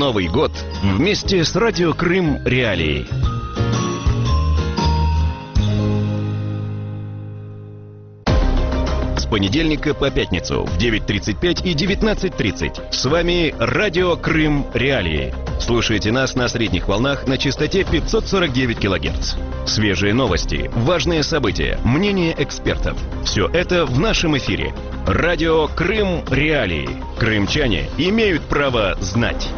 Новый год вместе с Радио Крым Реалии. С понедельника по пятницу в 9:35 и 19:30. С вами Радио Крым Реалии. Слушайте нас на средних волнах на частоте 549 кГц. Свежие новости, важные события, мнения экспертов. Все это в нашем эфире. Радио Крым Реалии. Крымчане имеют право знать.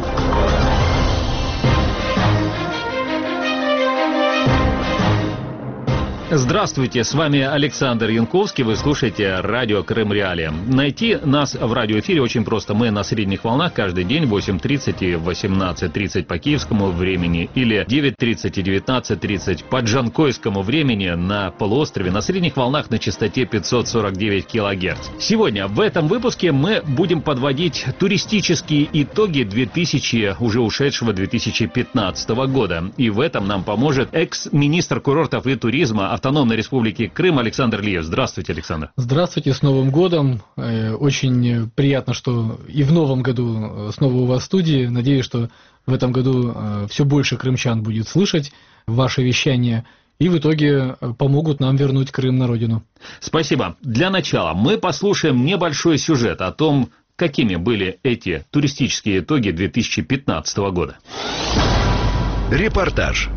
Здравствуйте, с вами Александр Янковский, вы слушаете Радио Крым Реалии. Найти нас в радиоэфире очень просто. Мы на средних волнах каждый день в 8:30 и 18:30 по киевскому времени или 9:30 и 19:30 по джанкойскому времени на полуострове на средних волнах на частоте 549 кГц. Сегодня в этом выпуске мы будем подводить туристические итоги уже ушедшего 2015 года. И в этом нам поможет экс-министр курортов и туризма Автономной Республики Крым Александр Лиев. Здравствуйте, Александр. Здравствуйте, с Новым годом. Очень приятно, что и в новом году снова у вас в студии. Надеюсь, что в этом году все больше крымчан будет слышать ваше вещание и в итоге помогут нам вернуть Крым на родину. Спасибо. Для начала мы послушаем небольшой сюжет о том, какими были эти туристические итоги 2015 года. Репортаж.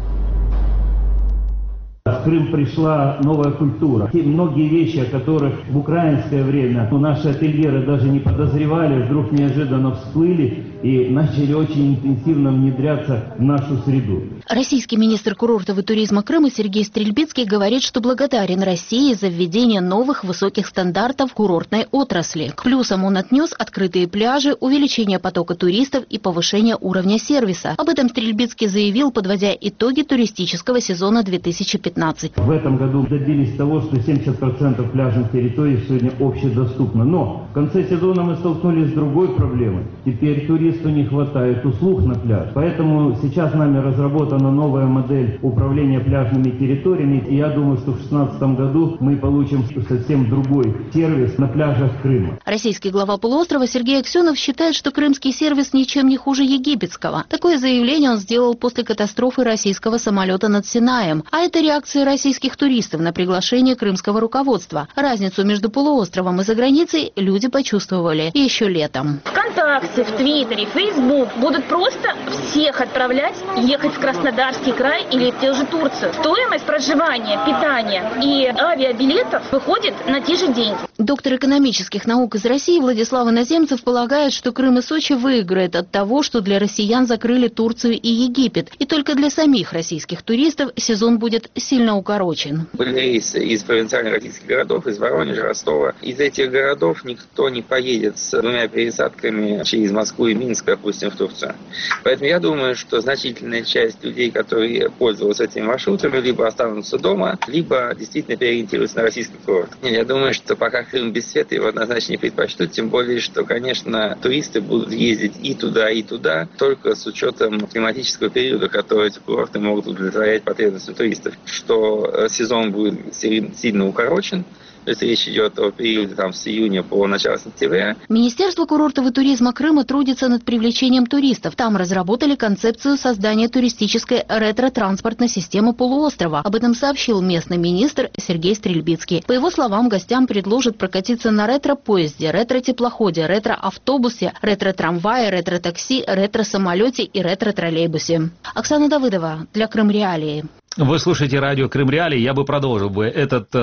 В Крым пришла новая культура. Те многие вещи, о которых в украинское время наши ательеры даже не подозревали, вдруг неожиданно всплыли и начали очень интенсивно внедряться в нашу среду. Российский министр курортов и туризма Крыма Сергей Стрельбицкий говорит, что благодарен России за введение новых высоких стандартов курортной отрасли. К плюсам он отнес открытые пляжи, увеличение потока туристов и повышение уровня сервиса. Об этом Стрельбицкий заявил, подводя итоги туристического сезона 2015. В этом году добились того, что 70% пляжных территорий сегодня общедоступно. Но в конце сезона мы столкнулись с другой проблемой. Теперь туристу не хватает услуг на пляж. Поэтому сейчас нами разработана новая модель управления пляжными территориями. И я думаю, что в 2016 году мы получим совсем другой сервис на пляжах Крыма. Российский глава полуострова Сергей Аксенов считает, что крымский сервис ничем не хуже египетского. Такое заявление он сделал после катастрофы российского самолета над Синаем. А это реакция российских туристов на приглашение крымского руководства. Разницу между полуостровом и заграницей люди почувствовали еще летом. ВКонтакте, в Твиттере, Фейсбук будут просто всех отправлять ехать в Краснодарский край или в те же Турцию. Стоимость проживания, питания и авиабилетов выходит на те же деньги. Доктор экономических наук из России Владислав Иноземцев полагает, что Крым и Сочи выиграют от того, что для россиян закрыли Турцию и Египет. И только для самих российских туристов сезон будет сильно укорочен. Были рейсы из провинциальных российских городов, из Воронежа, Ростова. Из этих городов никто не поедет с 2 пересадками через Москву и Минск, допустим, в Турцию. Поэтому я думаю, что значительная часть людей, которые пользовались этими маршрутами, либо останутся дома, либо действительно переориентируются на российский курорт. Я думаю, что пока Крым без света, его однозначно не предпочтут, тем более, что, конечно, туристы будут ездить и туда, только с учетом климатического периода, который эти курорты могут удовлетворять потребностям туристов. Что сезон будет сильно укорочен. То есть речь идет о периоде с июня по начало сентября. Министерство курортов и туризма Крыма трудится над привлечением туристов. Там разработали концепцию создания туристической ретро-транспортной системы полуострова. Об этом сообщил местный министр Сергей Стрельбицкий. По его словам, гостям предложат прокатиться на ретро-поезде, ретро-теплоходе, ретро-автобусе, ретро-трамвае, ретро-такси, ретро-самолете и ретро-троллейбусе. Оксана Давыдова для Крым Реалии. Вы слушаете радио Крым Реалии, я бы продолжил бы этот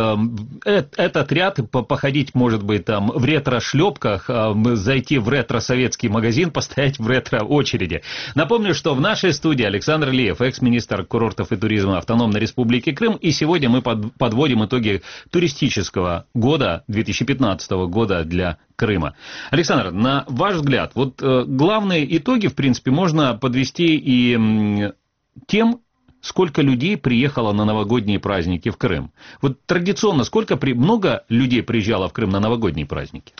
ряд, походить, может быть, в ретро-шлепках, зайти в ретро-советский магазин, постоять в ретро-очереди. Напомню, что в нашей студии Александр Лиев, экс-министр курортов и туризма Автономной Республики Крым, и сегодня мы подводим итоги туристического года, 2015 года для Крыма. Александр, на ваш взгляд, главные итоги, в принципе, можно подвести и тем, сколько людей приехало на новогодние праздники в Крым. Традиционно много людей приезжало в Крым на новогодние праздники?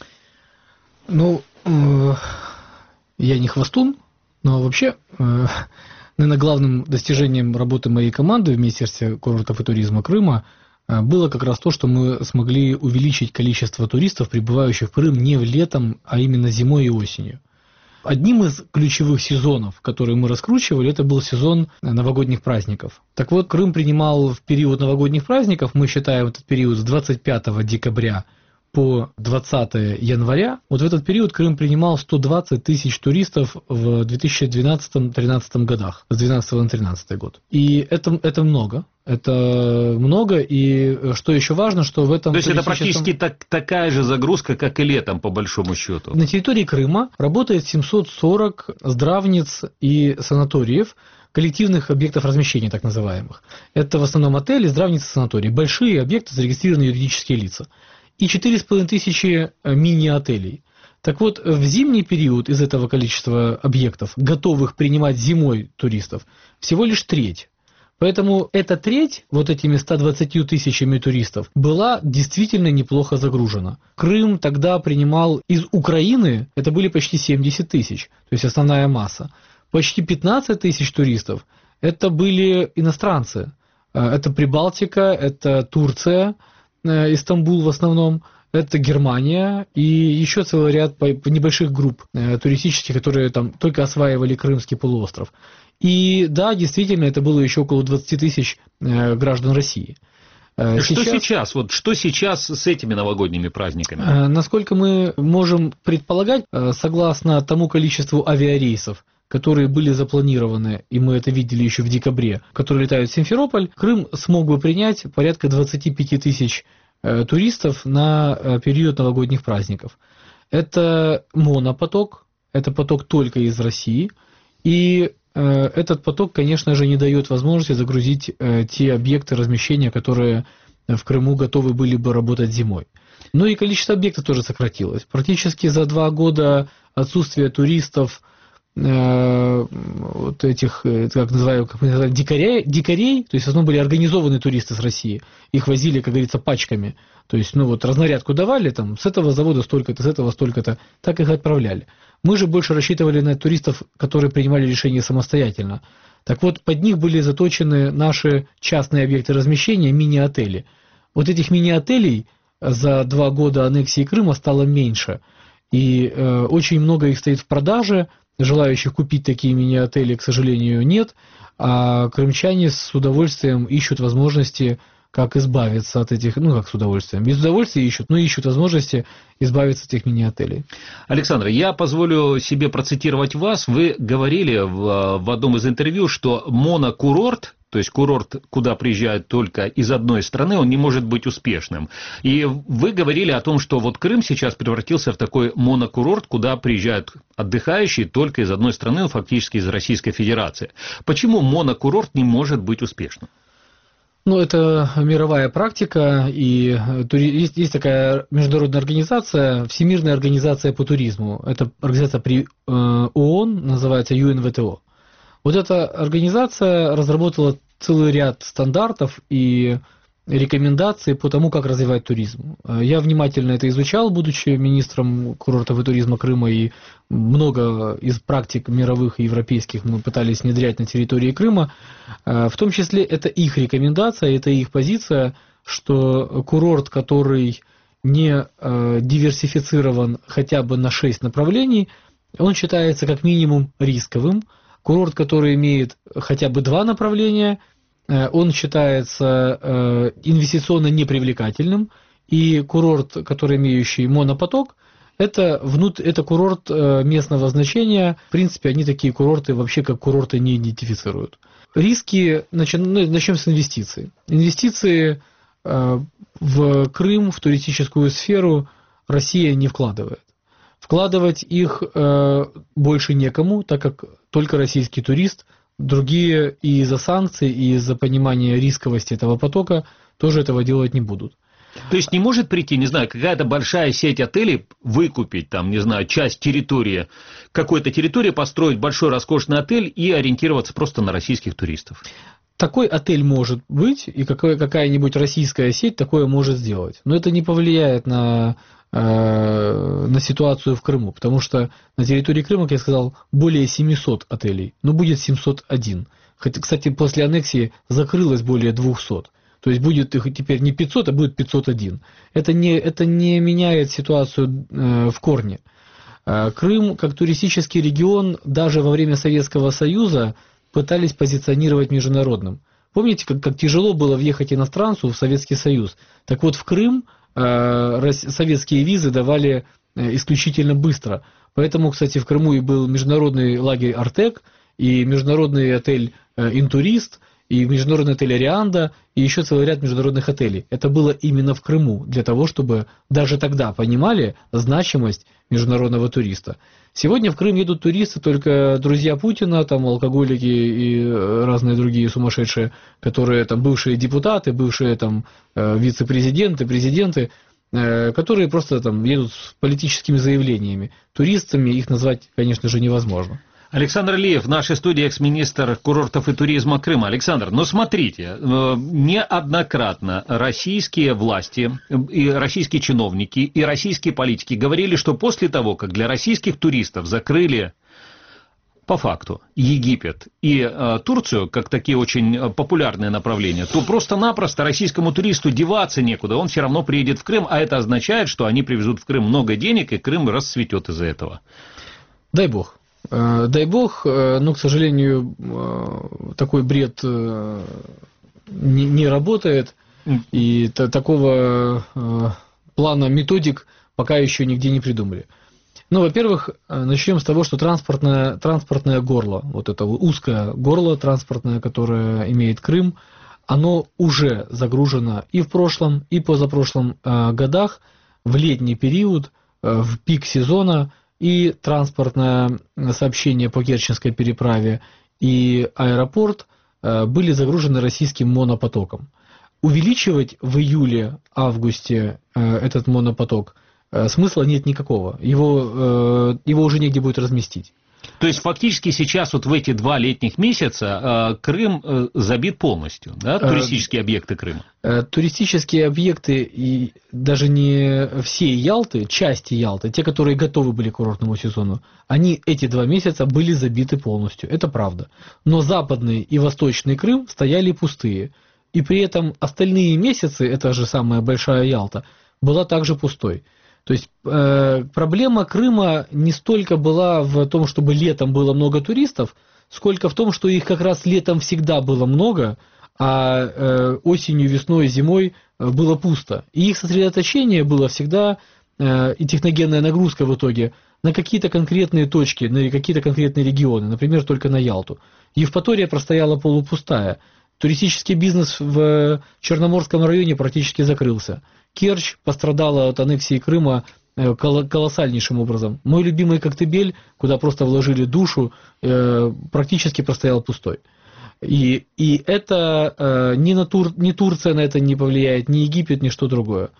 Я не хвастун, но вообще, наверное, главным достижением работы моей команды в Министерстве курортов и туризма Крыма было как раз то, что мы смогли увеличить количество туристов, прибывающих в Крым не летом, а именно зимой и осенью. Одним из ключевых сезонов, которые мы раскручивали, это был сезон новогодних праздников. Так вот, Крым принимал в период новогодних праздников, мы считаем этот период с 25 декабря по 20 января, вот в этот период Крым принимал 120 тысяч туристов в 2012-2013 годах, с 2012 на 2013 год. И это много. Это много, и что еще важно, что в этом... То есть это практически такая же загрузка, как и летом, по большому счету. На территории Крыма работает 740 здравниц и санаториев, коллективных объектов размещения, так называемых. Это в основном отели, здравницы, санатории. Большие объекты, зарегистрированные юридические лица. И 4500 мини-отелей. Так вот, в зимний период из этого количества объектов, готовых принимать зимой туристов, всего лишь треть. Поэтому эта треть, вот этими 120 тысячами туристов, была действительно неплохо загружена. Крым тогда принимал из Украины, это были почти 70 тысяч, то есть основная масса. Почти 15 тысяч туристов, это были иностранцы. Это Прибалтика, это Турция, Истамбул в основном, это Германия и еще целый ряд небольших групп туристических, которые там только осваивали Крымский полуостров. И да, действительно, это было еще около 20 тысяч граждан России. Что сейчас с этими новогодними праздниками? Насколько мы можем предполагать, согласно тому количеству авиарейсов, которые были запланированы, и мы это видели еще в декабре, которые летают в Симферополь, Крым смог бы принять порядка 25 тысяч туристов на период новогодних праздников. Это монопоток, это поток только из России, и этот поток, конечно же, не дает возможности загрузить те объекты размещения, которые в Крыму готовы были бы работать зимой. Ну и количество объектов тоже сократилось. Практически за 2 года отсутствия туристов, вот этих, как мы называем, дикарей, то есть в основном были организованные туристы с России, их возили, как говорится, пачками, то есть, разнарядку давали, там, с этого завода столько-то, с этого столько-то, так их отправляли. Мы же больше рассчитывали на туристов, которые принимали решения самостоятельно. Так вот, под них были заточены наши частные объекты размещения, мини-отели. Вот этих мини-отелей за 2 года аннексии Крыма стало меньше, и очень много их стоит в продаже. Желающих купить такие мини-отели, к сожалению, нет, а крымчане с удовольствием ищут возможности, как избавиться от этих, как с удовольствием, без удовольствия ищут, но ищут возможности избавиться от этих мини-отелей. Александр, я позволю себе процитировать вас. Вы говорили в одном из интервью, что монокурорт, то есть курорт, куда приезжают только из одной страны, он не может быть успешным. И вы говорили о том, что вот Крым сейчас превратился в такой монокурорт, куда приезжают отдыхающие только из одной страны, фактически из Российской Федерации. Почему монокурорт не может быть успешным? Это мировая практика, и есть такая международная организация, Всемирная организация по туризму. Это организация при ООН, называется ЮНВТО. Вот эта организация разработала целый ряд стандартов и рекомендаций по тому, как развивать туризм. Я внимательно это изучал, будучи министром курортов и туризма Крыма, и много из практик мировых и европейских мы пытались внедрять на территории Крыма. В том числе это их рекомендация, это их позиция, что курорт, который не диверсифицирован хотя бы на 6 направлений, он считается как минимум рисковым. Курорт, который имеет хотя бы 2 направления, он считается инвестиционно непривлекательным, и курорт, который имеющий монопоток, это курорт местного значения. В принципе, они такие курорты вообще как курорты не идентифицируют. Риски, начнем с инвестиций. Инвестиции в Крым, в туристическую сферу Россия не вкладывает. Вкладывать их больше некому, так как только российский турист, другие и из-за санкций, и из-за понимания рисковости этого потока тоже этого делать не будут. То есть не может прийти, не знаю, какая-то большая сеть отелей, выкупить там, не знаю, часть территории, какой-то территории, построить большой роскошный отель и ориентироваться просто на российских туристов? Такой отель может быть, и какая-нибудь российская сеть такое может сделать. Но это не повлияет на ситуацию в Крыму, потому что на территории Крыма, как я сказал, более 700 отелей, но будет 701. Хотя, кстати, после аннексии закрылось более 200. То есть будет их теперь не 500, а будет 501. Это не меняет ситуацию в корне. Крым, как туристический регион, даже во время Советского Союза пытались позиционировать международным. Помните, как тяжело было въехать иностранцу в Советский Союз? Так вот, в Крым советские визы давали исключительно быстро. Поэтому, кстати, в Крыму и был международный лагерь «Артек», и международный отель «Интурист», и международный отель «Арианда», и еще целый ряд международных отелей. Это было именно в Крыму, для того, чтобы даже тогда понимали значимость международного туриста. Сегодня в Крым едут туристы только друзья Путина, там алкоголики и разные другие сумасшедшие, которые там бывшие депутаты, бывшие там вице-президенты, президенты, которые просто там едут с политическими заявлениями. Туристами их назвать, конечно же, невозможно. Александр Алиев, в нашей студии экс-министр курортов и туризма Крыма. Александр, ну смотрите, неоднократно российские власти, и российские чиновники, и российские политики говорили, что после того, как для российских туристов закрыли по факту Египет и Турцию, как такие очень популярные направления, то просто-напросто российскому туристу деваться некуда, он все равно приедет в Крым, а это означает, что они привезут в Крым много денег, и Крым расцветет из-за этого. Дай бог. Дай бог, но, к сожалению, такой бред не работает, и такого плана методик пока еще нигде не придумали. Ну, во-первых, начнем с того, что транспортное горло, вот это узкое горло транспортное, которое имеет Крым, оно уже загружено и в прошлом, и позапрошлом годах, в летний период, в пик сезона, и транспортное сообщение по Керченской переправе, и аэропорт были загружены российским монопотоком. Увеличивать в июле-августе этот монопоток смысла нет никакого. Его уже негде будет разместить. То есть фактически сейчас вот в эти 2 летних месяца Крым забит полностью, да, туристические объекты Крыма? Туристические объекты, и даже не все Ялты, части Ялты, те, которые готовы были к курортному сезону, они эти 2 месяца были забиты полностью, это правда. Но западный и восточный Крым стояли пустые. И при этом остальные месяцы, это же самая большая Ялта, была также пустой. То есть проблема Крыма не столько была в том, чтобы летом было много туристов, сколько в том, что их как раз летом всегда было много, а осенью, весной, зимой было пусто. И их сосредоточение было всегда, и техногенная нагрузка в итоге, на какие-то конкретные точки, на какие-то конкретные регионы, например, только на Ялту. Евпатория простояла полупустая. Туристический бизнес в Черноморском районе практически закрылся. Керчь пострадала от аннексии Крыма колоссальнейшим образом. Мой любимый Коктебель, куда просто вложили душу, практически простоял пустой. И это ни Турция на это не повлияет, ни Египет, ни что другое.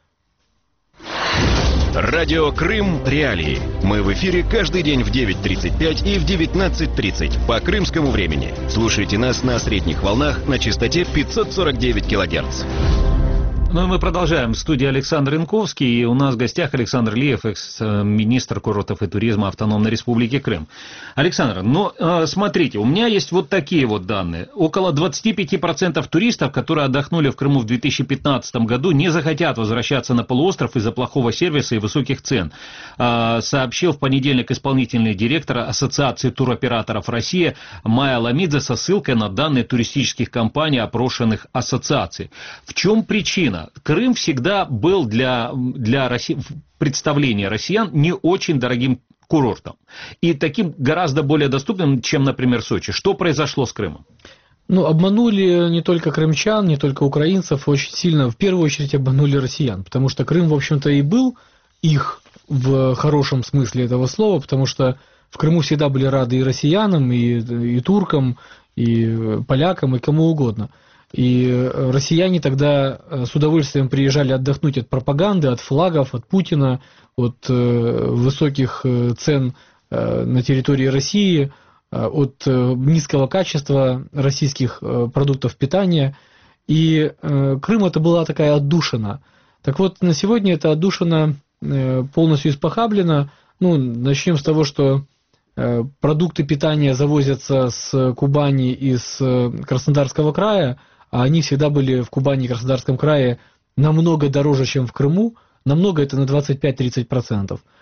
Радио Крым Реалии. Мы в эфире каждый день в 9:35 и в 19:30 по крымскому времени. Слушайте нас на средних волнах на частоте 549 кГц. Ну и мы продолжаем. В студии Александр Янковский, и у нас в гостях Александр Алиев, экс-министр курортов и туризма Автономной Республики Крым. Александр, ну смотрите, у меня есть вот такие вот данные. Около 25% туристов, которые отдохнули в Крыму в 2015 году, не захотят возвращаться на полуостров из-за плохого сервиса и высоких цен, сообщил в понедельник исполнительный директор Ассоциации туроператоров России Майя Ламидзе со ссылкой на данные туристических компаний, опрошенных ассоциаций. В чем причина? Крым всегда был для представления россиян не очень дорогим курортом. И таким гораздо более доступным, чем, например, Сочи. Что произошло с Крымом? Ну, обманули не только крымчан, не только украинцев, очень сильно, в первую очередь, обманули россиян. Потому что Крым, в общем-то, и был их в хорошем смысле этого слова, потому что в Крыму всегда были рады и россиянам, и туркам, и полякам, и кому угодно. И россияне тогда с удовольствием приезжали отдохнуть от пропаганды, от флагов, от Путина, от высоких цен на территории России, от низкого качества российских продуктов питания. И Крым это была такая отдушина. Так вот, на сегодня эта отдушина полностью испохаблена. Ну, начнем с того, что продукты питания завозятся с Кубани и с Краснодарского края, а они всегда были в Кубани и Краснодарском крае намного дороже, чем в Крыму, намного это на 25-30%.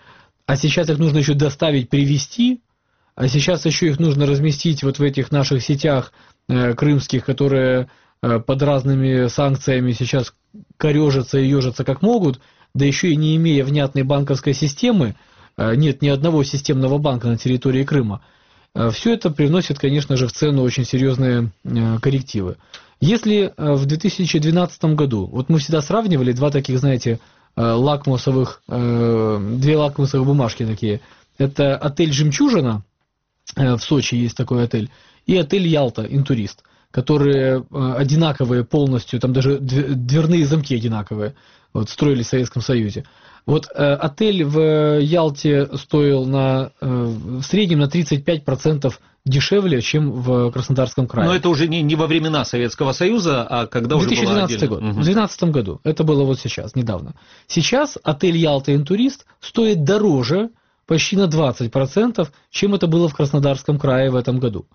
а сейчас их нужно еще доставить, привезти, а сейчас еще их нужно разместить вот в этих наших сетях крымских, которые под разными санкциями сейчас корежатся и ежатся как могут, да еще и не имея внятной банковской системы, нет ни одного системного банка на территории Крыма, все это привносит, конечно же, в цену очень серьезные коррективы. Если в 2012 году, вот мы всегда сравнивали два таких, знаете, две лакмусовых бумажки такие, это отель «Жемчужина», в Сочи есть такой отель, и отель «Ялта», «Интурист», которые одинаковые полностью, там даже дверные замки одинаковые, вот, строились в Советском Союзе. Вот отель в Ялте стоил в среднем на 35% дешевле, чем в Краснодарском крае. Но это уже не во времена Советского Союза, а когда уже было 2012 год. В 2012 году. Это было вот сейчас, недавно. Сейчас отель «Ялта Интурист» стоит дороже почти на 20%, чем это было в Краснодарском крае в этом году.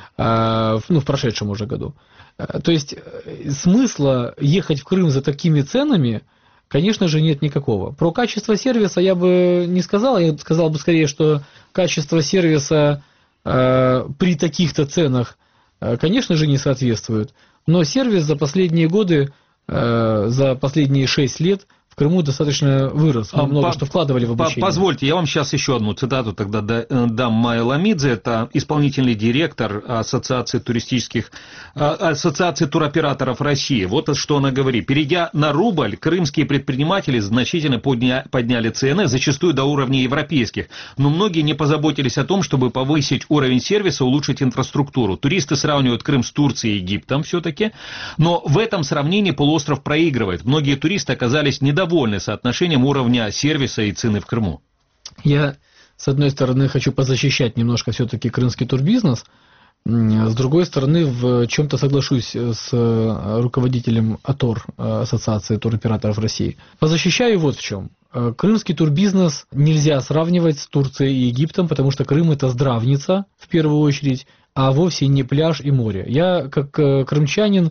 В прошедшем уже году. То есть смысла ехать в Крым за такими ценами, конечно же, нет никакого. Про качество сервиса я бы не сказал. Я сказал бы скорее, что качество сервиса при таких-то ценах, конечно же, не соответствует. Но сервис за последние годы, за последние 6 лет в Крыму достаточно вырос. Мы много что вкладывали в обучение. Позвольте, я вам сейчас еще одну цитату тогда дам. Майя Ламидзе, это исполнительный директор Ассоциации туроператоров России. Вот что она говорит. Перейдя на рубль, крымские предприниматели значительно подняли цены, зачастую до уровня европейских. Но многие не позаботились о том, чтобы повысить уровень сервиса, улучшить инфраструктуру. Туристы сравнивают Крым с Турцией и Египтом все-таки. Но в этом сравнении полуостров проигрывает. Многие туристы оказались недовольны соотношением уровня сервиса и цены в Крыму. Я, с одной стороны, хочу позащищать немножко все-таки крымский турбизнес, с другой стороны, в чем-то соглашусь с руководителем АТОР, Ассоциации туроператоров России. Позащищаю вот в чем. Крымский турбизнес нельзя сравнивать с Турцией и Египтом, потому что Крым – это здравница, в первую очередь, а вовсе не пляж и море. Я, как крымчанин,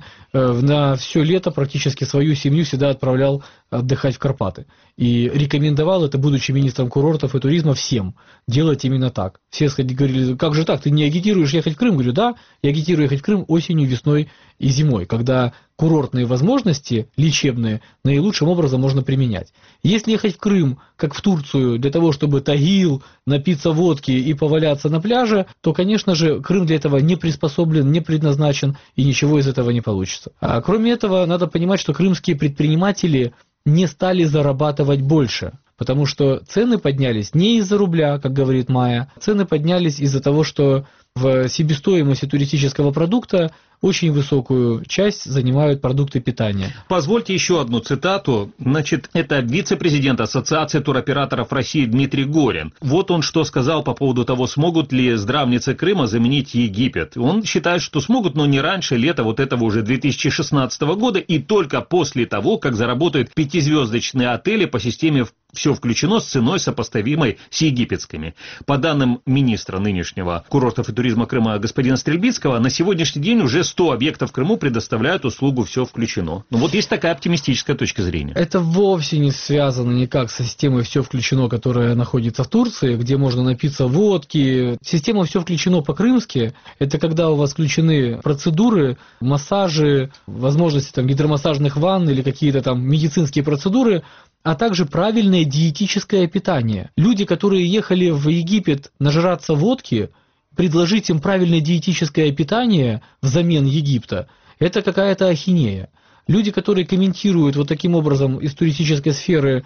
на все лето практически свою семью всегда отправлял отдыхать в Карпаты. И рекомендовал это, будучи министром курортов и туризма, всем делать именно так. Все говорили, как же так, ты не агитируешь ехать в Крым? Говорю, да, я агитирую ехать в Крым осенью, весной и зимой, когда курортные возможности лечебные наилучшим образом можно применять. Если ехать в Крым, как в Турцию, для того, чтобы Тагил, напиться водки и поваляться на пляже, то, конечно же, Крым для этого не приспособлен, не предназначен, и ничего из этого не получится. А кроме этого, надо понимать, что крымские предприниматели не стали зарабатывать больше, потому что цены поднялись не из-за рубля, как говорит Майя, цены поднялись из-за того, что в себестоимости туристического продукта очень высокую часть занимают продукты питания. Позвольте еще одну цитату. Значит, это вице-президент Ассоциации туроператоров России Дмитрий Горин. Вот он что сказал по поводу того, смогут ли здравницы Крыма заменить Египет. Он считает, что смогут, но не раньше лета вот этого уже 2016 года и только после того, как заработают 5-звездочные отели по системе «Все включено» с ценой, сопоставимой с египетскими. По данным министра нынешнего курортов и туризма Крыма господина Стрельбицкого, на сегодняшний день уже 100 объектов в Крыму предоставляют услугу «Все включено». Ну вот есть такая оптимистическая точка зрения. Это вовсе не связано никак со системой «Все включено», которая находится в Турции, где можно напиться водки. Система «Все включено» по-крымски – это когда у вас включены процедуры, массажи, возможности там, гидромассажных ванн или какие-то там медицинские процедуры, а также правильное диетическое питание. Люди, которые ехали в Египет нажраться водки, предложить им правильное диетическое питание взамен Египта, это какая-то ахинея. Люди, которые комментируют вот таким образом из туристической сферы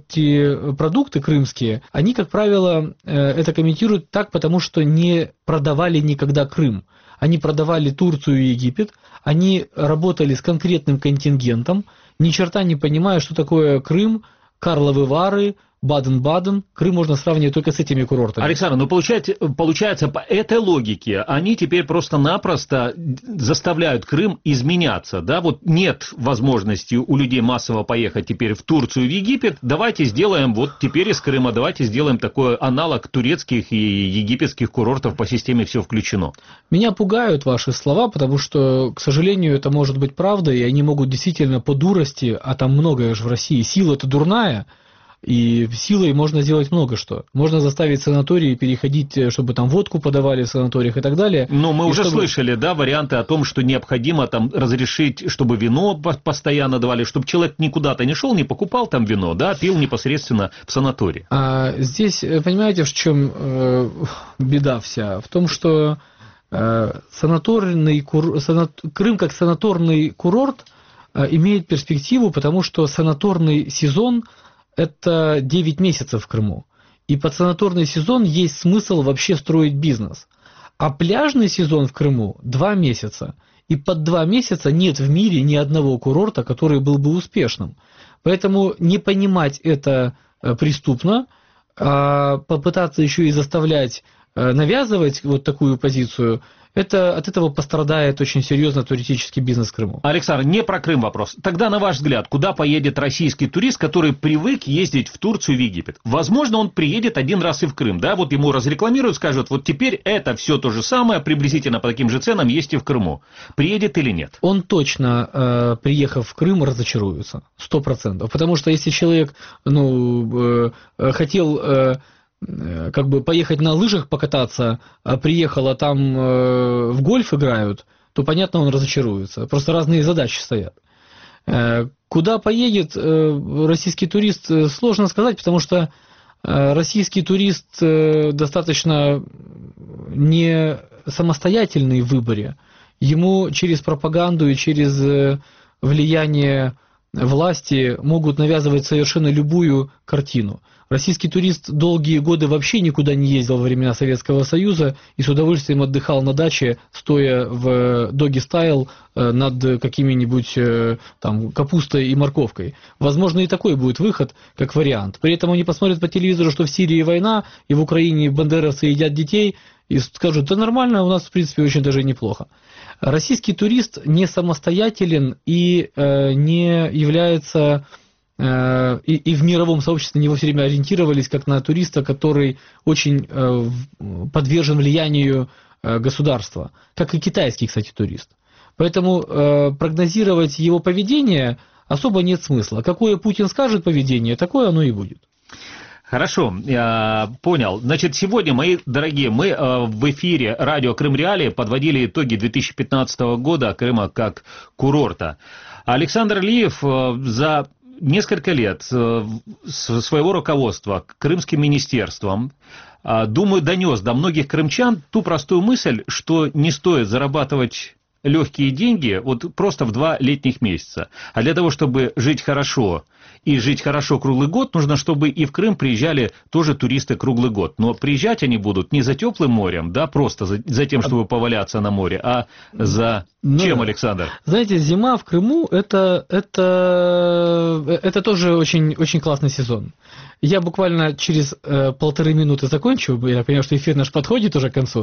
эти продукты крымские, они, как правило, это комментируют так, потому что не продавали никогда Крым. Они продавали Турцию и Египет, они работали с конкретным контингентом, ни черта не понимая, что такое Крым, Карловы Вары, Баден-Баден. Крым можно сравнивать только с этими курортами. Александр, ну получается, по этой логике они теперь просто-напросто заставляют Крым изменяться, да? Вот нет возможности у людей массово поехать теперь в Турцию, в Египет, давайте сделаем вот теперь из Крыма, давайте сделаем такой аналог турецких и египетских курортов по системе «Все включено». Меня пугают ваши слова, потому что, к сожалению, это может быть правдой, и они могут действительно по дурости, а там многое же в России, сила-то дурная, И силой можно сделать много что. Можно заставить санатории переходить, чтобы там водку подавали в санаториях и так далее. Но мы и уже слышали, да, варианты о том, что необходимо там разрешить, чтобы вино постоянно давали, чтобы человек никуда-то не шел, не покупал там вино, да, пил непосредственно в санатории. Здесь, понимаете, в чем беда вся? В том, что Крым как санаторный курорт имеет перспективу, потому что санаторный сезон – это 9 месяцев в Крыму. И под санаторный сезон есть смысл вообще строить бизнес. А пляжный сезон в Крыму 2 месяца. И под 2 месяца нет в мире ни одного курорта, который был бы успешным. Поэтому не понимать это преступно, а попытаться еще и заставлять, навязывать вот такую позицию, от этого пострадает очень серьезно туристический бизнес в Крыму. Александр, не про Крым вопрос. Тогда, на ваш взгляд, куда поедет российский турист, который привык ездить в Турцию, в Египет? Возможно, он приедет один раз и в Крым, да, вот ему разрекламируют, скажут, вот теперь это все то же самое, приблизительно по таким же ценам есть и в Крыму. Приедет или нет? Он точно, приехав в Крым, разочаруется, 100%. Потому что если человек, хотел как бы поехать на лыжах покататься, а приехал, а там в гольф играют, то, понятно, он разочаруется. Просто разные задачи стоят. Куда поедет российский турист, сложно сказать, потому что российский турист достаточно не самостоятельный в выборе. Ему через пропаганду и через влияние власти могут навязывать совершенно любую картину. Российский турист долгие годы вообще никуда не ездил во времена Советского Союза и с удовольствием отдыхал на даче, стоя в доги-стайл над какими-нибудь там капустой и морковкой. Возможно, и такой будет выход, как вариант. При этом они посмотрят по телевизору, что в Сирии война, и в Украине бандеровцы едят детей, и скажут, да нормально, у нас в принципе очень даже неплохо. Российский турист не самостоятелен и не является... И в мировом сообществе на него все время ориентировались как на туриста, который очень подвержен влиянию государства, как и китайский, кстати, турист. Поэтому прогнозировать его поведение особо нет смысла. Какое Путин скажет поведение, такое оно и будет. Хорошо, я понял. Значит, сегодня, мои дорогие, мы в эфире радио Крым Реалии подводили итоги 2015 года Крыма как курорта. Александр Алиев за несколько лет своего руководства крымским министерством, думаю, донес до многих крымчан ту простую мысль, что не стоит зарабатывать легкие деньги вот просто в 2 летних месяца. А для того, чтобы жить хорошо и жить хорошо круглый год, нужно, чтобы и в Крым приезжали тоже туристы круглый год. Но приезжать они будут не за теплым морем, да, просто за тем, чтобы поваляться на море, а за чем, Александр? Знаете, зима в Крыму это тоже очень, очень классный сезон. Я буквально через 1,5 минуты закончу, я понимаю, что эфир наш подходит уже к концу.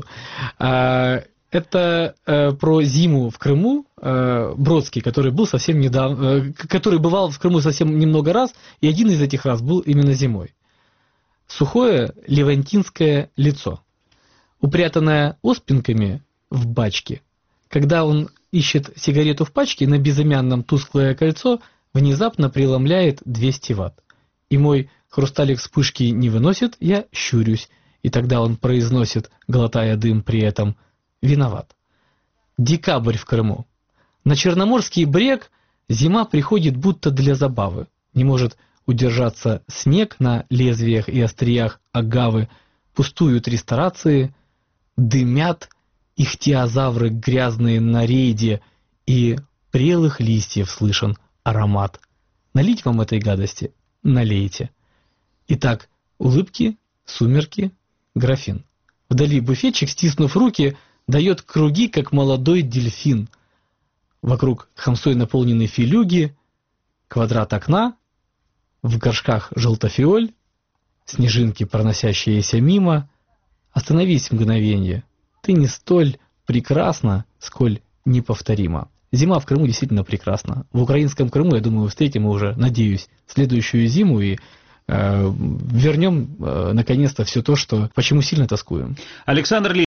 Это про зиму в Крыму Бродский, который был совсем недавно, который бывал в Крыму совсем немного раз, и один из этих раз был именно зимой. Сухое левантинское лицо, упрятанное оспинками в бачке. Когда он ищет сигарету в пачке, на безымянном тусклое кольцо внезапно преломляет 200 ватт. И мой хрусталик вспышки не выносит, я щурюсь, и тогда он произносит, глотая дым при этом: виноват. Декабрь в Крыму. На Черноморский брег зима приходит будто для забавы. Не может удержаться снег на лезвиях и остриях агавы. Пустуют ресторации, дымят ихтиозавры грязные на рейде, и прелых листьев слышен аромат. Налить вам этой гадости? Налейте. Итак, улыбки, сумерки, графин. Вдали буфетчик, стиснув руки, дает круги, как молодой дельфин. Вокруг хамсой наполнены филюги, квадрат окна, в горшках желтофиоль, снежинки, проносящиеся мимо. Остановись мгновенье, ты не столь прекрасна, сколь неповторима. Зима в Крыму действительно прекрасна. В украинском Крыму, я думаю, встретим уже, надеюсь, следующую зиму и вернем наконец-то все то, что почему сильно тоскуем. Александр